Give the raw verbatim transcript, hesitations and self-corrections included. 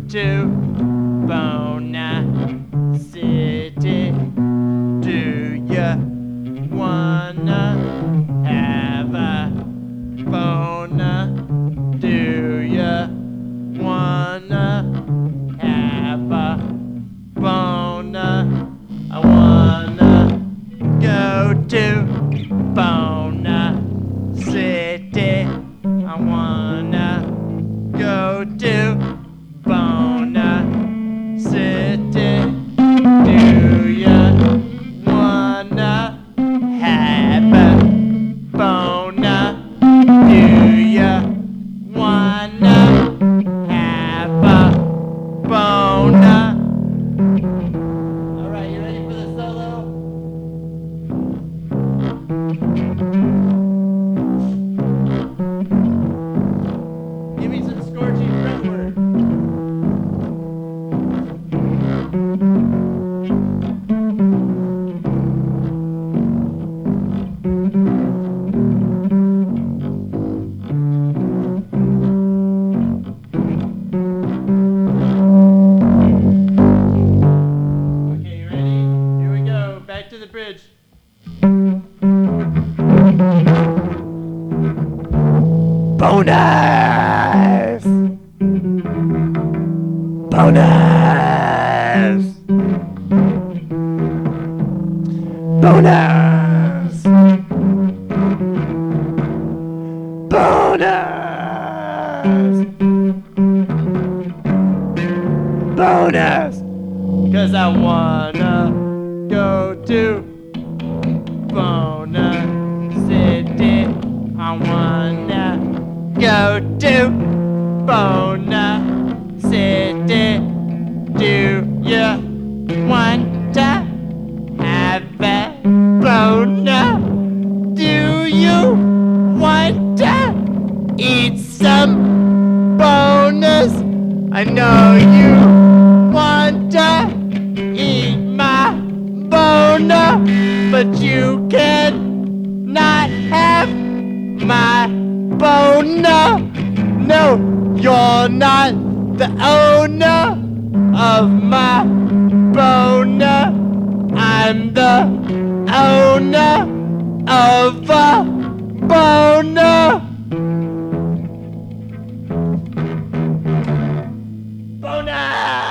to Bona City. Do ya wanna have a bona? Do ya wanna have a bona? I wanna go to Bona City. I wanna go to Bona City. Do ya wanna have a bona? Do ya wanna have a bona? All right, you ready for the solo? Give me some scorching front work. Okay, you ready? Here we go. Back to the bridge. Bonus! Bonus! Bonus! Bonus! Bonus! Cause I wanna go to Bona City. I wanna go to Bona City. Do you want to have a bona? Do you want to eat some bonus? I know you want to eat my bona, but you can not have my bona. No, you're not the owner of my bona. I'm the owner of a bona. Bona!